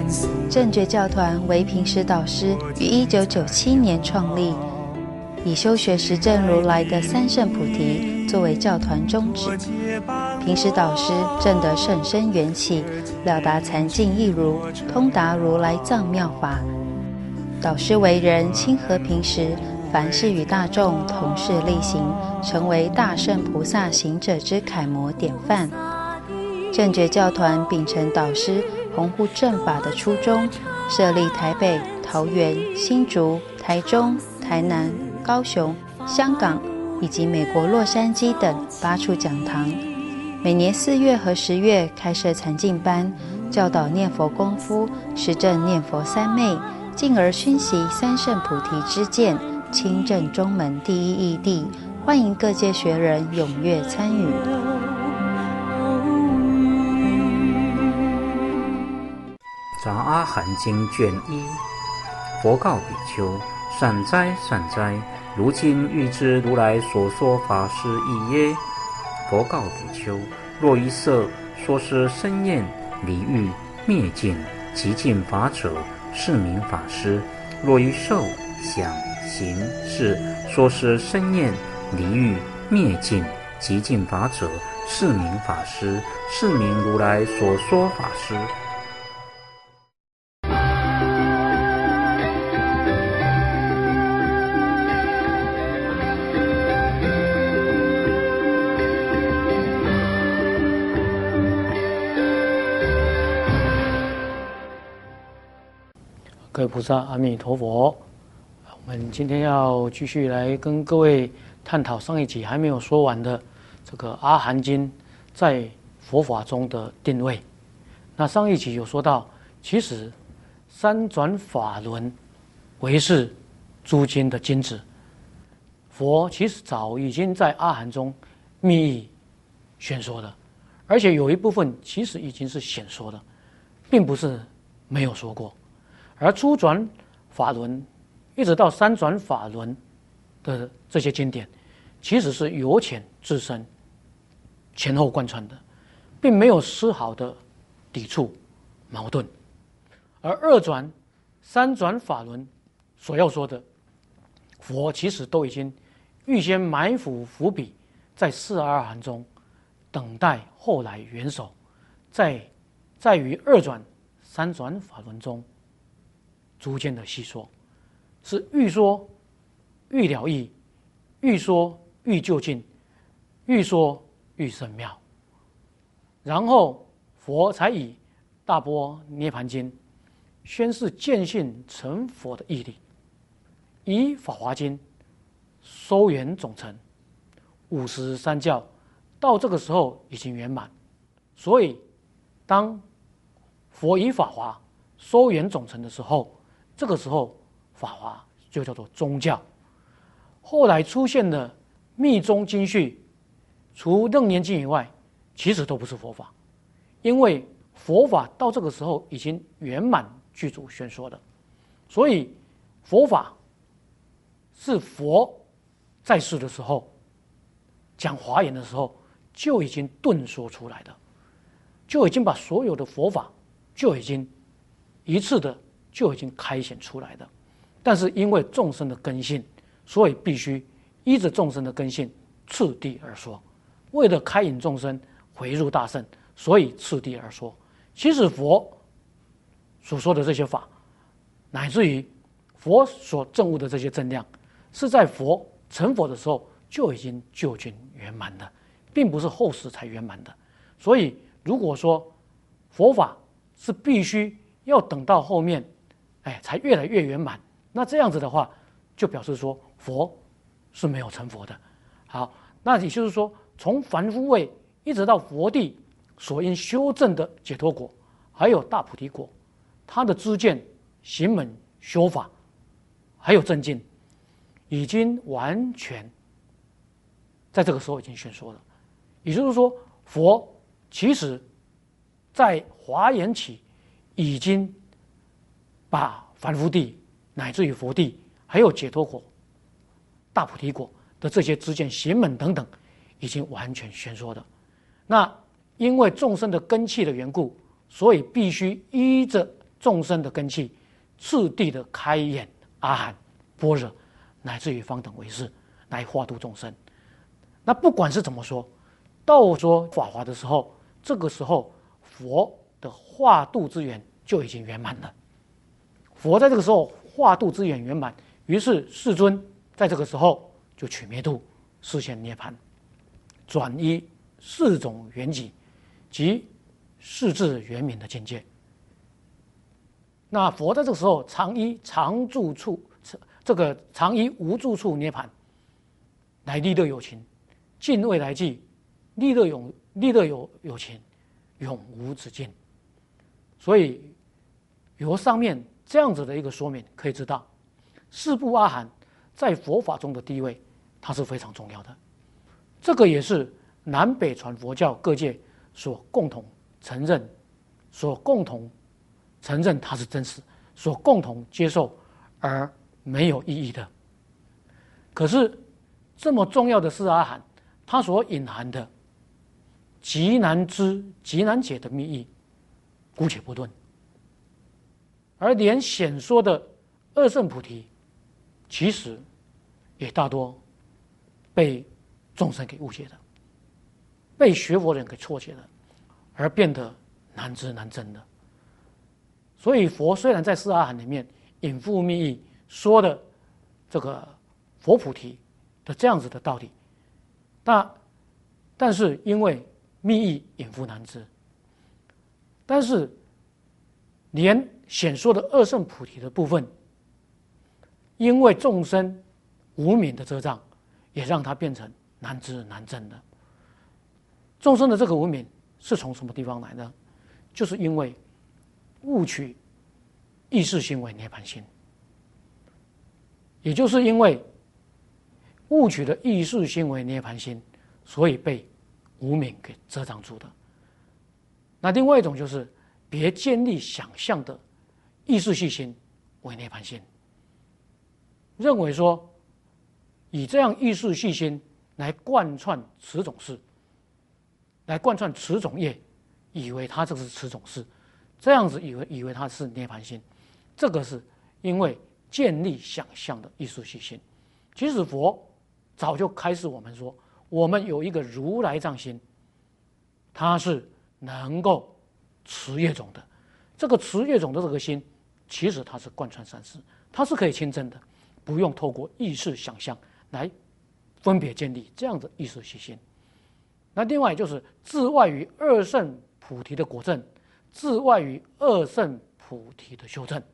正觉教团为平时导师于1997年创立，以修学实证如来的三圣菩提作为教团宗旨。平时导师证得甚深缘起，了达禅境义如，通达如来藏妙法。导师为人亲和平时，凡事与大众同事力行，成为大圣菩萨行者之楷模典范。正觉教团秉承导师弘护正法的初衷，设立台北、桃园、新竹、台中、台南、高雄、香港以及美国洛杉矶等8处讲堂，每年4月和10月开设禅境班，教导念佛功夫，实证念佛三昧，进而熏习三圣菩提之见，亲证中门第一义谛，欢迎各界学人踊跃参与。 杂阿含经卷1，佛告比丘：善哉善哉，如今欲知如来所说法是义耶？佛告比丘：若于色说是生厌离欲灭尽极尽法者，是名法师；若于受想行识说是生厌离欲灭尽极尽法者，是名法师，是名如来所说法师。 各位菩萨，阿弥陀佛。我们今天要继续来跟各位探讨上一集还没有说完的这个阿含经在佛法中的定位。那上一集有说到，其实三转法轮为是诸经的经旨，佛其实早已经在阿含中密意宣说了，而且有一部分其实已经是显说的，并不是没有说过。而初转法轮一直到三转法轮的这些经典，其实是由浅至深，前后贯穿的，并没有丝毫的抵触矛盾。而二转、三转法轮所要说的，佛其实都已经预先埋伏伏笔在四阿含中，等待后来元首在于二转、三转法轮中逐渐的细说，是欲说欲了义，欲说欲就近，欲说欲甚妙。然后佛才以大般涅盘经宣示见性成佛的义理，以法华经收圆总成，53教到这个时候已经圆满。所以当佛以法华收圆总成的时候，这个时候法华就叫做宗教。后来出现的密宗经序，除楞严经以外，其实都不是佛法，因为佛法到这个时候已经圆满具足宣说的，所以佛法是佛在世的时候讲华严的时候就已经顿说出来的，就已经把所有的佛法就已经一次的就已经开显出来的。但是因为众生的根性，所以必须依着众生的根性次第而说，为了开引众生回入大圣，所以次第而说。其实佛所说的这些法，乃至于佛所证悟的这些正量，是在佛成佛的时候就已经究竟圆满的，并不是后世才圆满的。所以如果说佛法是必须要等到后面才越来越圆满，那这样子的话就表示说佛是没有成佛的。好，那也就是说从凡夫位一直到佛地所应修正的解脱果，还有大菩提果，他的知见行门修法还有正境，已经完全在这个时候已经宣说了。也就是说佛其实在华严起已经把凡夫地乃至于佛地还有解脱果、大菩提果的这些知见行门等等已经完全宣说的。那因为众生的根器的缘故，所以必须依着众生的根器，次第的开演阿含、般若，乃至于方等唯识，来化度众生。那不管是怎么说，到说法华的时候，这个时候佛的化度之缘就已经圆满了。佛在这个时候化度之缘圆满，于是世尊在这个时候就取灭度，示现涅槃，转依四种缘起及世智圆明的境界。那佛在这个时候常依常住处，这个常依无住处涅槃，来利乐有情，尽未来际，利乐有情，永无止境。所以由上面这样子的一个说明，可以知道四部阿含在佛法中的地位，它是非常重要的。这个也是南北传佛教各界所共同承认它是真实，所共同接受而没有异议的。可是这么重要的四阿含，它所隐含的极难知极难解的密意，姑且不论。而连显说的二圣菩提，其实也大多被众生给误解的，被学佛人给错解了，而变得难知难证的。所以佛虽然在四阿含里面隐覆密意说的这个佛菩提的这样子的道理，但是因为密意隐覆难知，但是连显说的二圣菩提的部分，因为众生无明的遮障，也让它变成难知难证的。众生的这个无明是从什么地方来呢？就是因为误取意识心为涅槃心，也就是因为误取的意识心为涅槃心，所以被无明给遮障住的。那另外一种就是别建立想象的意识细心为涅槃心，认为说以这样意识细心来贯穿此种事，来贯穿此种业，以为它这是此种事，这样子以为它是涅槃心，这个是因为建立想象的意识细心。其实佛早就开示我们说，我们有一个如来藏心，它是能够持业种的。这个持业种的这个心，其实它是贯穿三世，它是可以亲证的，不用透过意识想象来分别建立这样的意识细心。那另外就是自外于二圣菩提的果证，自外于二圣菩提的修正，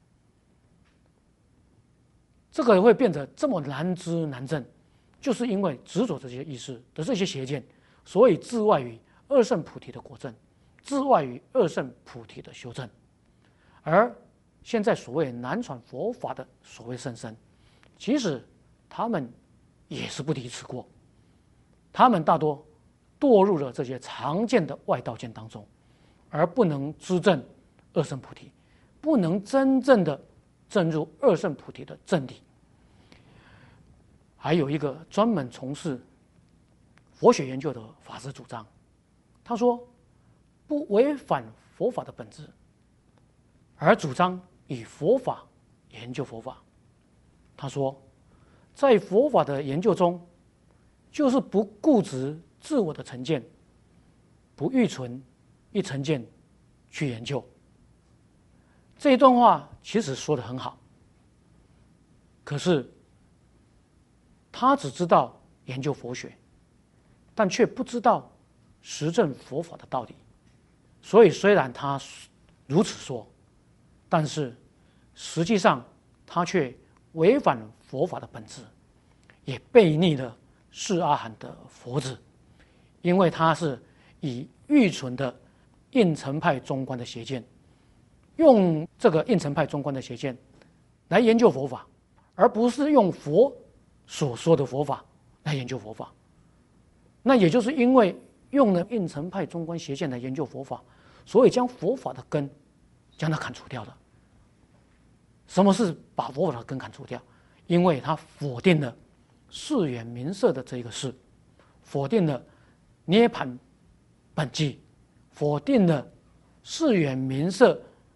这个会变得这么难知难证，就是因为执着这些意识的这些邪见，所以自外于二圣菩提的果证，自外于二圣菩提的修正。而现在所谓南传佛法的所谓圣僧，其实他们也是不敌此过，他们大多堕入了这些常见的外道见当中，而不能知证二圣菩提，不能真正的证入二圣菩提的正理。还有一个专门从事佛学研究的法师主张，他说不违反佛法的本质，而主张以佛法研究佛法。他说在佛法的研究中，就是不固执自我的成见，不预存一成见去研究。这一段话其实说得很好，可是他只知道研究佛学，但却不知道实证佛法的道理。所以虽然他如此说，但是实际上他却违反佛法的本质，也背逆了四阿含的佛旨，因为他是以愚蠢的应成派中观的邪见，用这个应成派中观的邪见来研究佛法，而不是用佛所说的佛法来研究佛法。那也就是因为用了应成派中观邪见来研究佛法，所以将佛法的根将它砍除掉了。什么是把佛法的根砍除掉？因为他否定了四缘名色的这一个事，否定了涅槃本寂，否定了四缘名色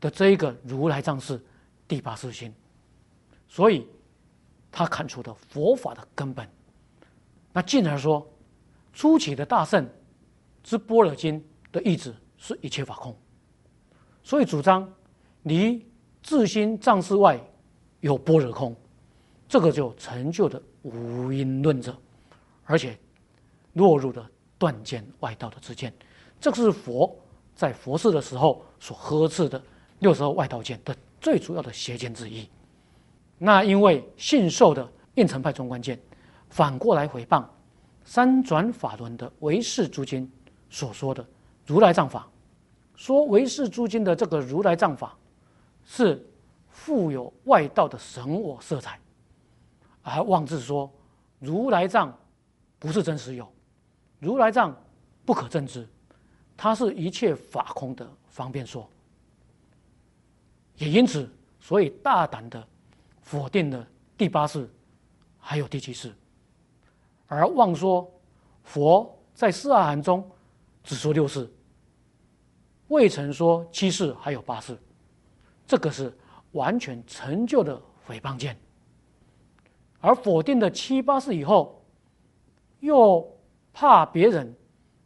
的这一个如来藏是第八识心，所以他看出的佛法的根本。那进而说，初起的大圣之般若经的意旨是一切法空，所以主张离自心藏识外有般若空，这个就成就的无因论者，而且落入了断见外道的之见。这个是佛在佛世的时候所呵斥的62外道见的最主要的邪见之一。那因为信受的应成派中观见，反过来诽谤三转法轮的唯识诸经所说的如来藏法，说唯识诸经的这个如来藏法是富有外道的神我色彩，而妄自说如来藏不是真实有，如来藏不可证知，它是一切法空的方便说。也因此，所以大胆的否定了第八识还有第七识，而妄说佛在四阿含中只说6识，未曾说7识还有8识，这个是完全成就的诽谤见。而否定了7、8识以后，又怕别人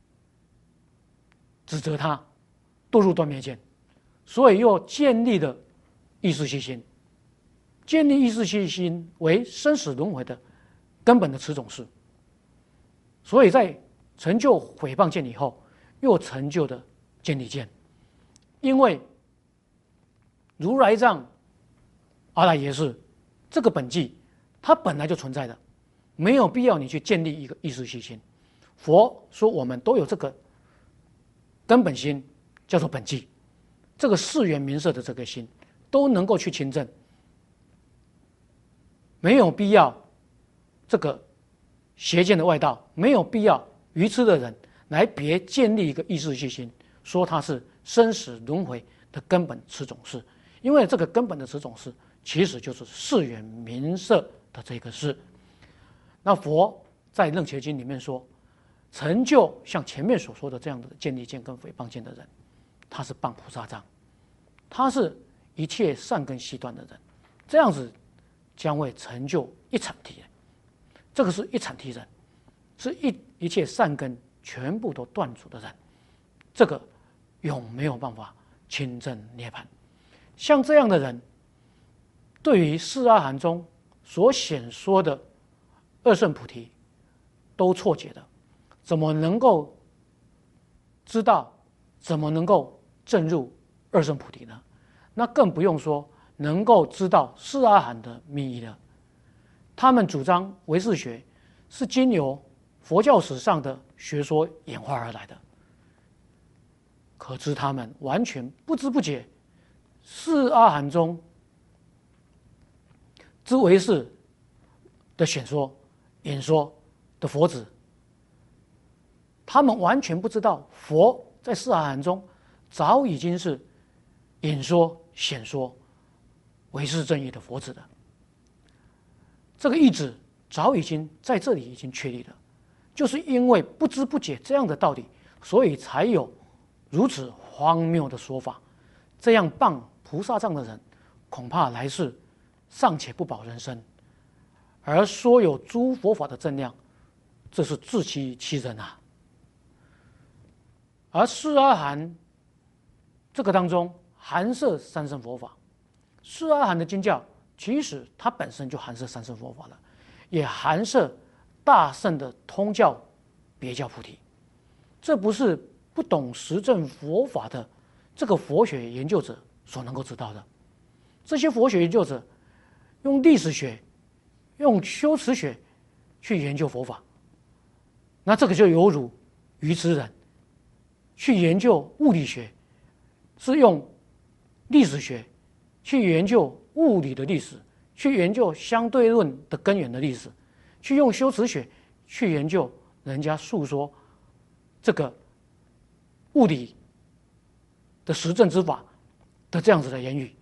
指责他堕入断灭见，所以又建立了意识习心。建立意识习心为生死轮回的根本的此种事，所以在成就诽谤见以后，又成就的见理见。因为如来藏阿赖耶识这个本际，它本来就存在的，没有必要你去建立一个意识习心。佛说我们都有这个根本心，叫做本际，这个四缘名色的这个心都能够去亲证，没有必要这个邪见的外道，没有必要愚痴的人来别建立一个意识习心，说它是生死轮回的根本此种事。因为这个根本的此种事其实就是四缘名色的这个事。那佛在楞伽经里面说，成就像前面所说的这样的见理见跟诽谤见的人，他是谤菩萨藏，他是一切善根悉断的人，这样子将会成就一场体人。这个是一场体人，是一切善根全部都断除的人，这个永没有办法亲证涅槃。像这样的人，对于四阿含中所显说的二圣菩提都错解的，怎么能够知道，怎么能够证入二圣菩提呢？那更不用说能够知道四阿含的密意了。他们主张唯识学是经由佛教史上的学说演化而来的，可知他们完全不知不觉四阿含中之唯识的显说演说的佛子，他们完全不知道佛在四阿含中早已经是演说显说唯识正义的佛子的。这个意旨早已经在这里已经确立了，就是因为不知不觉这样的道理，所以才有如此荒谬的说法。这样谤菩萨藏的人，恐怕来世尚且不保人身，而说有诸佛法的正量，这是自欺人啊。而四阿含这个当中含摄三圣佛法，四阿含的经教其实它本身就含摄三圣佛法了，也含摄大圣的通教别教菩提。这不是不懂实证佛法的这个佛学研究者所能够知道的。这些佛学研究者用历史学、用修辞学去研究佛法，那这个就犹如愚痴人去研究物理学，是用历史学去研究物理的历史，去研究相对论的根源的历史，去用修辞学去研究人家述说这个物理的实证之法的这样子的言语。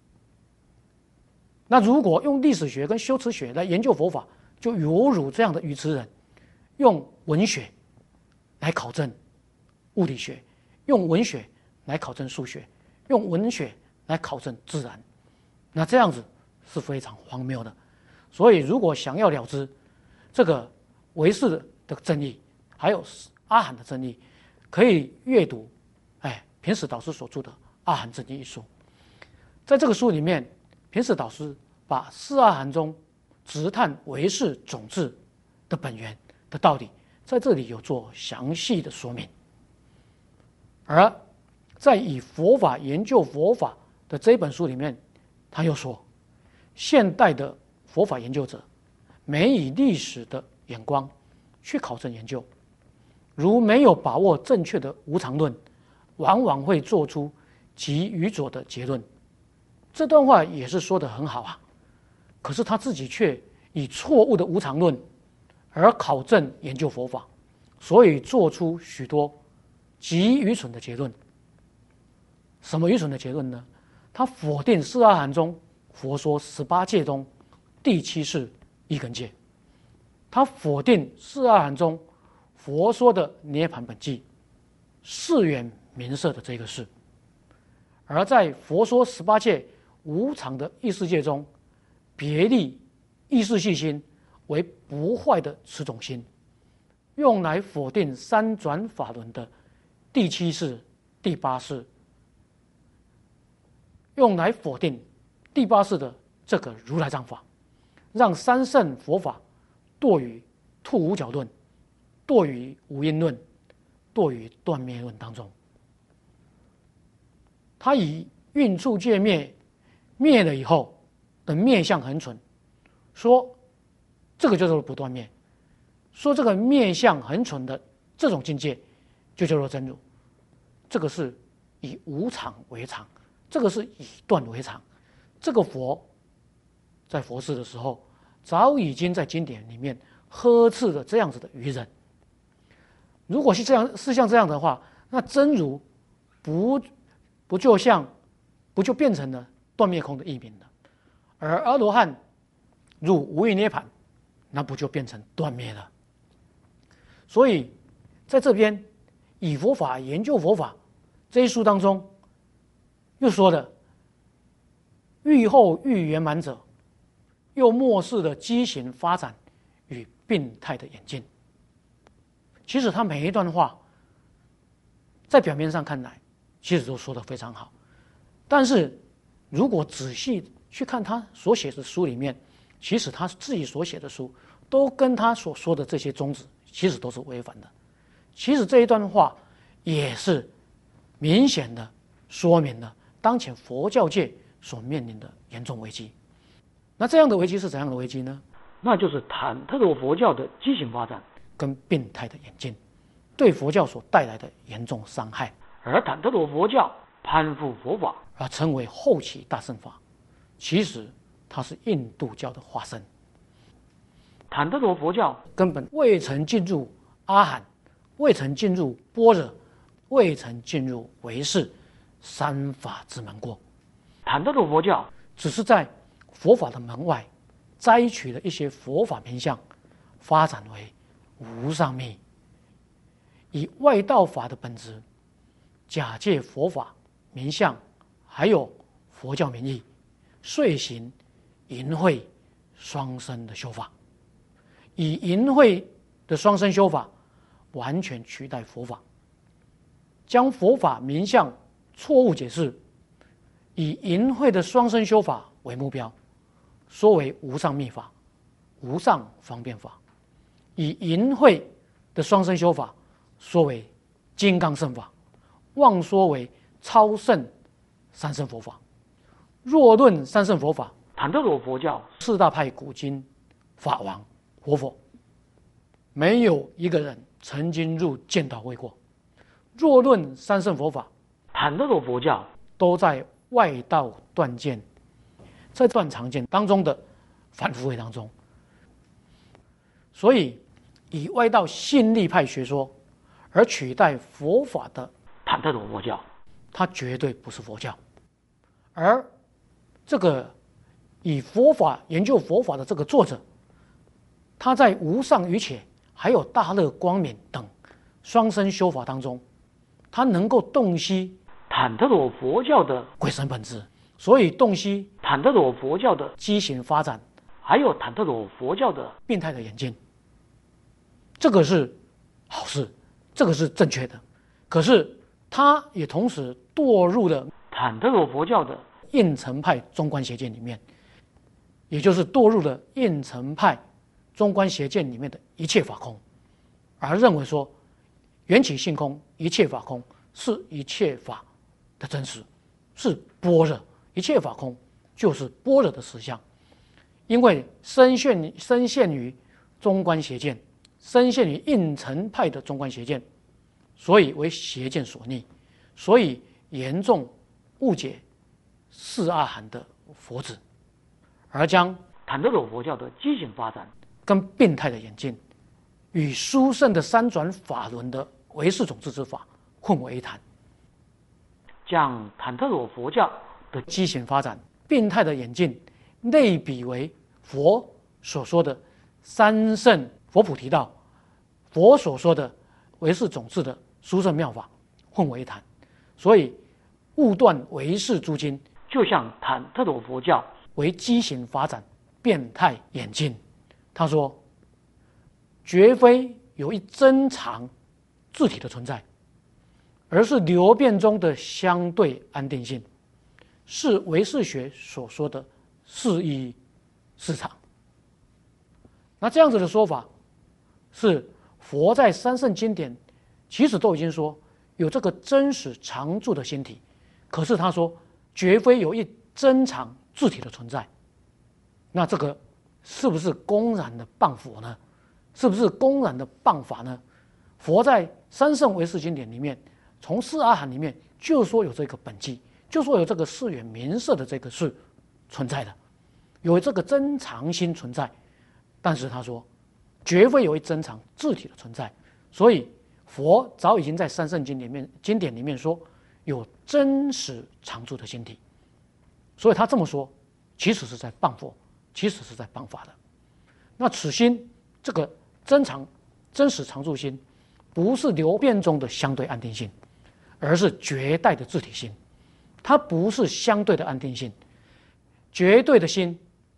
那如果用历史学跟修辞学来研究佛法，就犹如这样的愚痴人用文学来考证物理学，用文学来考证数学，用文学来考证自然，那这样子是非常荒谬的。所以，如果想要了知这个唯识的争议，还有阿含的争议，可以阅读平时导师所著的《阿含争议》一书。在这个书里面，平时导师把四阿含中直探唯识种子的本源的道理，在这里有做详细的说明。而在以佛法研究佛法的这本书里面，他又说，现代的佛法研究者没以历史的眼光去考证研究，如没有把握正确的无常论，往往会做出极愚拙的结论。这段话也是说得很好啊，可是他自己却以错误的无常论而考证研究佛法，所以做出许多极愚蠢的结论。什么愚蠢的结论呢？他否定四阿含中佛说18戒中第7世一根戒，他否定四阿含中佛说的涅盘本寂4缘名色的这个事，而在佛说18戒无常的意识界中，别立意识细心为不坏的此种心，用来否定三转法轮的第7世、第8世，用来否定第8世的这个如来藏法，让三圣佛法堕于兔五角论、堕于无因论、堕于断灭论当中。他以运处界灭了以后的灭相恒存，说这个叫做不断灭，说这个灭相恒存的这种境界就叫做真如。这个是以无常为常，这个是以断为常。这个佛在佛世的时候，早已经在经典里面呵斥了这样子的愚人。如果是像这样的话，那真如不就变成了断灭空的异名了？而阿罗汉入无余涅盘，那不就变成断灭了？所以在这边以佛法研究佛法这一书当中，又说了欲后欲圆满者，又漠视了畸形发展与病态的演进。其实他每一段话在表面上看来其实都说得非常好，但是如果仔细去看他所写的书里面，其实他自己所写的书都跟他所说的这些宗旨其实都是违反的。其实这一段话也是明显的说明了当前佛教界所面临的严重危机。那这样的危机是怎样的危机呢？那就是忐忑的佛教的畸形发展跟病态的演进对佛教所带来的严重伤害。而忐忑的佛教攀附佛法而称为后期大乘法，其实它是印度教的化身。坦特罗佛教根本未曾进入阿含，未曾进入般若，未曾进入唯识三法之门过。坦特罗佛教只是在佛法的门外摘取了一些佛法名相，发展为无上密，以外道法的本质假借佛法名相还有佛教名义，遂行淫秽双生的修法，以淫秽的双生修法完全取代佛法，将佛法名相错误解释，以淫秽的双生修法为目标，说为无上密法、无上方便法；以淫秽的双生修法说为金刚乘法，妄说为超胜三圣佛法。若论三圣佛法，坦特罗佛教四大派古今法王活佛，没有一个人曾经入见道位过。若论三圣佛法，坦特罗佛教都在外道断见，在断常见当中的反复位当中。所以以外道信力派学说而取代佛法的坦特罗佛教，它绝对不是佛教。而这个以佛法研究佛法的这个作者，他在无上瑜伽还有大乐光明等双生修法当中，他能够洞悉坦特罗佛教的鬼神本质，所以洞悉坦特罗佛教的畸形发展，还有坦特罗佛教的病态的演进，这个是好事，这个是正确的。可是他也同时堕入了坦特罗佛教的应成派中观邪见里面，也就是堕入了应成派中观邪见里面的一切法空，而认为说缘起性空，一切法空是一切法的真实，是般若，一切法空就是般若的实相。因为深陷于中观邪见，深陷于应成派的中观邪见，所以为邪见所逆，所以严重误解四阿含的佛旨，而将坦特罗佛教的畸形发展跟病态的演进与殊胜的三转法轮的唯识种智之法混为一谈，将坦特罗佛教的畸形发展、病态的演进类比为佛所说的三圣佛菩提道，佛所说的唯识种智的殊胜妙法混为一谈，所以误断唯识诸经，就像坦特罗佛教为畸形发展、变态演进。他说，绝非有一真常自体的存在，而是流变中的相对安定性，是唯识学所说的是一是常。那这样子的说法，是佛在三圣经典其实都已经说有这个真实常住的心体，可是他说绝非有一真常自体的存在。那这个是不是公然的谤佛呢？是不是公然的谤法呢？佛在三圣唯识经典里面，从四阿含里面就说有这个本际，就说有这个四缘名色的这个是存在的，有这个真常心存在。但是他说绝非有一真常自体的存在，所以佛早已经在三圣经典里面说有真实常住的心体，所以他这么说其实是在谤佛，其实是在谤法的。那此心，这个真实常住心，不是流变中的相对安定性，而是绝代的自体心。它不是相对的安定性，绝对的心，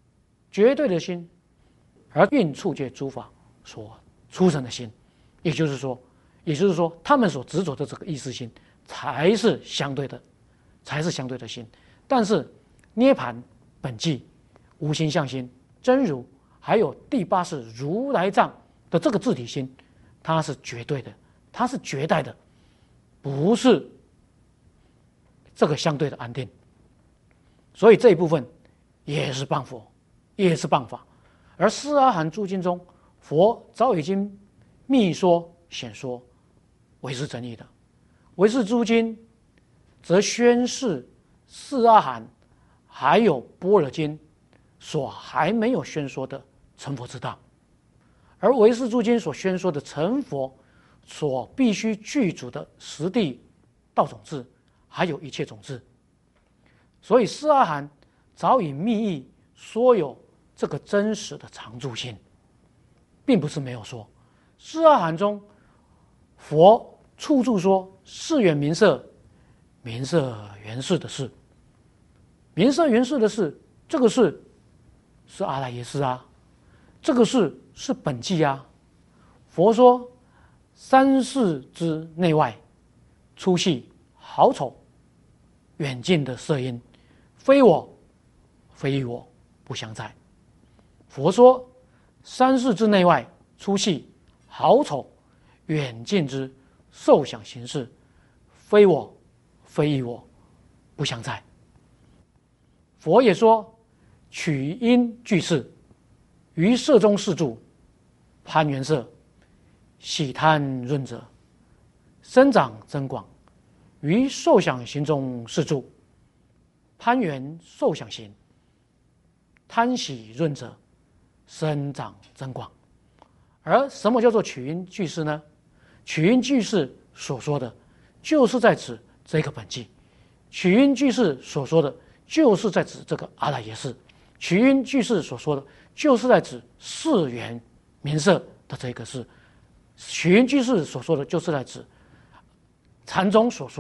而运处界诸法所出生的心，也就是说，他们所执着的这个意识心才是相对的心。但是涅槃、本寂、无心相心、真如，还有第八识如来藏的这个自体心，它是绝对的，它是绝代的，不是这个相对的安定。所以这一部分也是谤佛，也是谤法。而四阿含诸经中，佛早已经密说显说唯识真义的，唯识诸经则宣示四阿含还有般若经所还没有宣说的成佛之道，而唯识诸经所宣说的成佛所必须具足的实地道种智，还有一切种智。所以四阿含早已密意说有这个真实的常住心，并不是没有说。四阿含中，佛处处说四缘名色缘事的事，名色缘事的事，这个是阿赖耶识啊，这个是本寂啊。佛说三世之内外，粗细好丑远近的色音，非我非与我不相在。佛说三世之内外，粗细好丑远近之受想行识，非我非与我不相在。佛也说取因具事，于色中事住，攀缘色，喜贪润者，生长增广，于受想行中事住，攀缘受想行，贪喜润者，生长增广。而什么叫做取因具事呢？取因具事所说的，就是在指这个本寂；取因具事所说的，就是在指这个阿赖耶识；取因具事所说的，就是在指四缘名色的这个事；取因具事所说的，就是在指禅宗所说的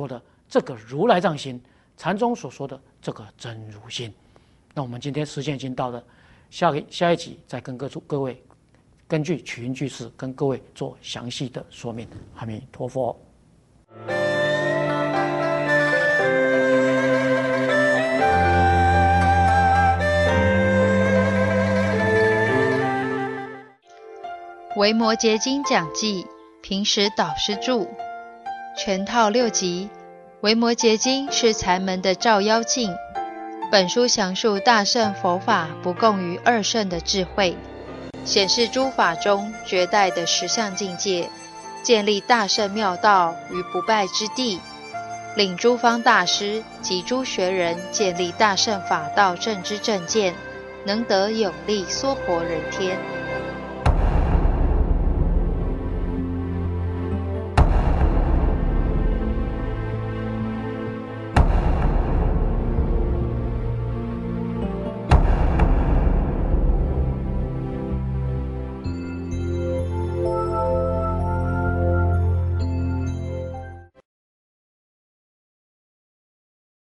这个如来藏心，禅宗所说的这个真如心。那我们今天时间已经到了，下一集再跟各位根据取因句式跟各位做详细的说明。阿弥陀佛。 维摩诘经讲记，平时导师著，全套6集。维摩诘经是禅门的照妖镜，本书详述大乘佛法不共于二乘的智慧，显示诸法中绝代的实相境界，建立大乘妙道于不败之地，领诸方大师及诸学人建立大乘法道正知正见，能得有力娑婆人天。